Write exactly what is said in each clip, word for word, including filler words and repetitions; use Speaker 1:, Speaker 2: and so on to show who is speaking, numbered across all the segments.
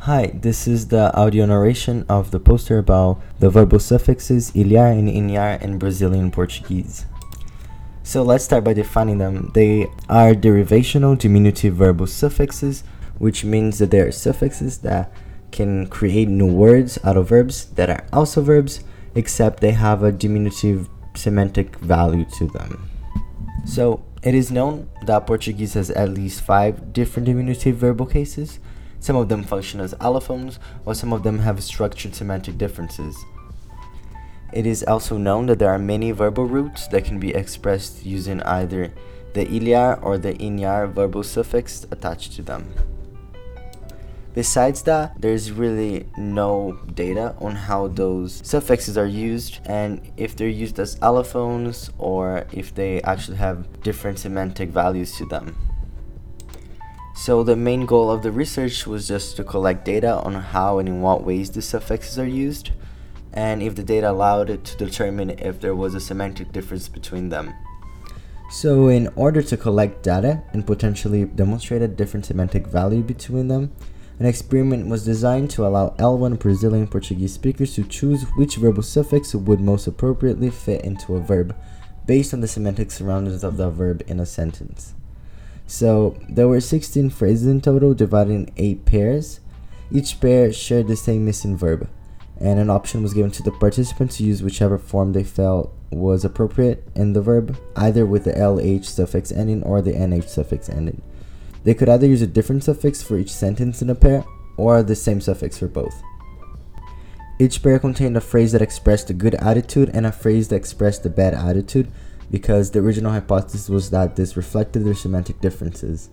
Speaker 1: Hi, this is the audio narration of the poster about the verbal suffixes ilhar and inhar in Brazilian Portuguese. So let's start by defining them. They are derivational diminutive verbal suffixes, which means that they are suffixes that can create new words out of verbs that are also verbs, except they have a diminutive semantic value to them. So it is known that Portuguese has at least five different diminutive verbal cases. Some of them function as allophones, while some of them have structured semantic differences. It is also known that there are many verbal roots that can be expressed using either the ilhar or the inhar verbal suffix attached to them. Besides that, there's really no data on how those suffixes are used and if they're used as allophones or if they actually have different semantic values to them. So the main goal of the research was just to collect data on how and in what ways the suffixes are used, and if the data allowed it to determine if there was a semantic difference between them. So in order to collect data and potentially demonstrate a different semantic value between them, an experiment was designed to allow L one Brazilian Portuguese speakers to choose which verbal suffix would most appropriately fit into a verb, based on the semantic surroundings of the verb in a sentence. So there were sixteen phrases in total, divided in eight pairs. Each pair shared the same missing verb, and an option was given to the participants to use whichever form they felt was appropriate in the verb, either with the L H suffix ending or the N H suffix ending. They could either use a different suffix for each sentence in a pair, or the same suffix for both. Each pair contained a phrase that expressed a good attitude and a phrase that expressed a bad attitude, because the original hypothesis was that this reflected their semantic differences.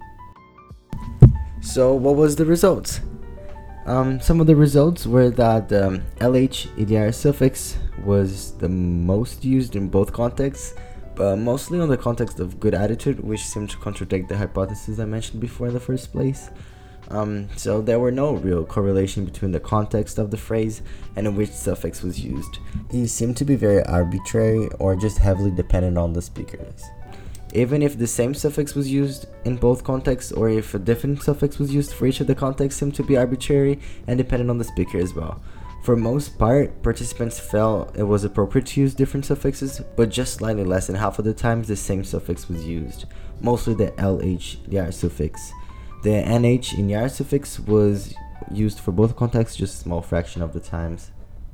Speaker 1: So what was the results? Um, some of the results were that the um, L H ilhar suffix was the most used in both contexts, but mostly on the context of good attitude, which seemed to contradict the hypothesis I mentioned before in the first place. Um, so there were no real correlation between the context of the phrase and which suffix was used. It seemed to be very arbitrary or just heavily dependent on the speakers. Even if the same suffix was used in both contexts, or if a different suffix was used for each of the contexts, seemed to be arbitrary and dependent on the speaker as well. For most part, participants felt it was appropriate to use different suffixes, but just slightly less than half of the times the same suffix was used, mostly the L H ilhar suffix. The N H inhar suffix was used for both contexts, just a small fraction of the times.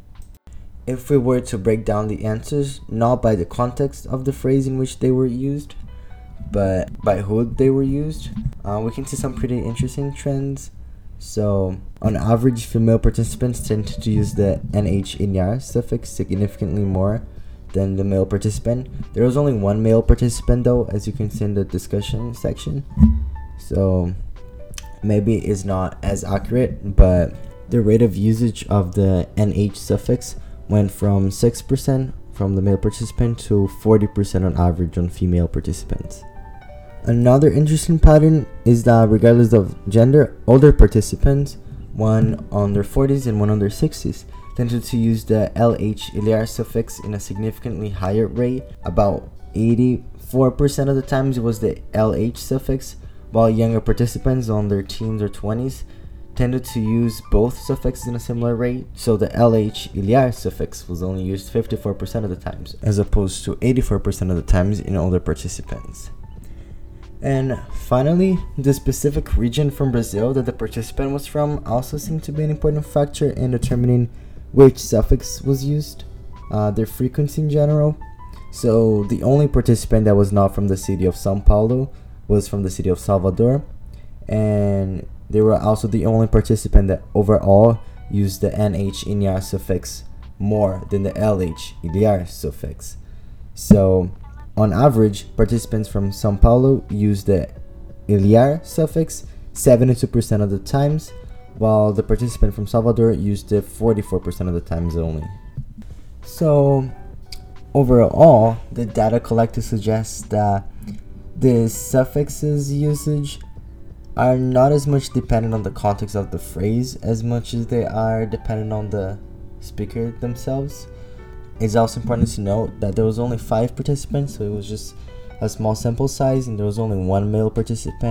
Speaker 1: If we were to break down the answers, not by the context of the phrase in which they were used, but by who they were used, uh, we can see some pretty interesting trends. So, on average, female participants tend to use the N H inhar suffix significantly more than the male participant. There was only one male participant though, as you can see in the discussion section. So, maybe it's not as accurate, but the rate of usage of the N H suffix went from six percent from the male participant to forty percent on average on female participants. Another interesting pattern is that regardless of gender, older participants, one on their forties and one on their sixties, tended to use the L H ilhar suffix in a significantly higher rate. About eighty-four percent of the times it was the L H suffix, while younger participants on their teens or twenties tended to use both suffixes in a similar rate, so the L H ilhar suffix was only used fifty-four percent of the times, as opposed to eighty-four percent of the times in older participants. And finally, the specific region from Brazil that the participant was from also seemed to be an important factor in determining which suffix was used, uh, their frequency in general. So the only participant that was not from the city of São Paulo was from the city of Salvador, and they were also the only participant that overall used the N H inhar suffix more than the L H ilhar suffix. So, on average, participants from São Paulo used the ilhar suffix seventy-two percent of the times, while the participant from Salvador used it forty-four percent of the times only. So, overall, the data collected suggests that the suffixes usage are not as much dependent on the context of the phrase as much as they are dependent on the speaker themselves. It's also important to note that there was only five participants, so it was just a small sample size, and there was only one male participant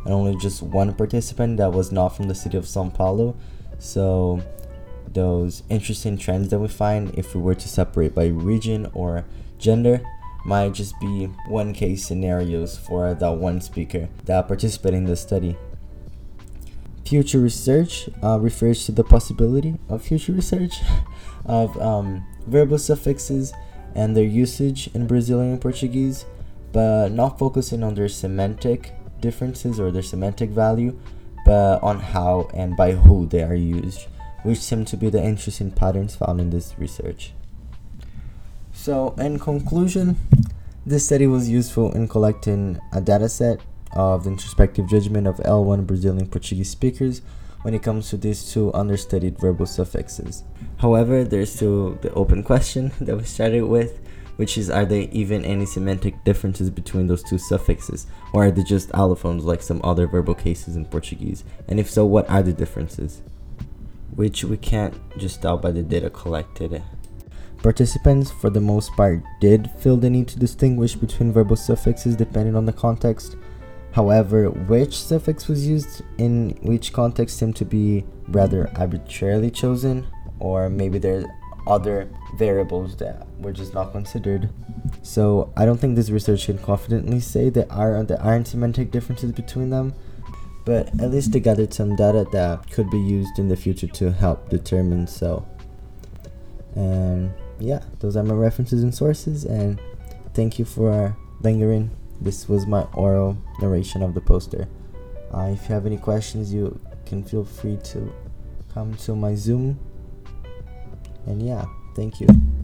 Speaker 1: and only just one participant that was not from the city of Sao Paulo. So those interesting trends that we find, if we were to separate by region or gender, might just be one case scenarios for that one speaker that participated in the study. Future research uh, refers to the possibility of future research of um, verbal suffixes and their usage in Brazilian Portuguese, but not focusing on their semantic differences or their semantic value, but on how and by who they are used, which seem to be the interesting patterns found in this research. So, in conclusion, this study was useful in collecting a dataset of the introspective judgment of L one Brazilian Portuguese speakers when it comes to these two understudied verbal suffixes. However, there's still the open question that we started with, which is, are there even any semantic differences between those two suffixes, or are they just allophones like some other verbal cases in Portuguese? And if so, what are the differences? Which we can't just tell by the data collected. Participants, for the most part, did feel the need to distinguish between verbal suffixes depending on the context. However, which suffix was used in which context seemed to be rather arbitrarily chosen, or maybe there's other variables that were just not considered. So I don't think this research can confidently say that are there aren't semantic differences between them, but at least they gathered some data that could be used in the future to help determine so. And yeah, those are my references and sources, and thank you for lingering. This was my oral narration of the poster. Uh, if you have any questions, you can feel free to come to my Zoom. And yeah, thank you.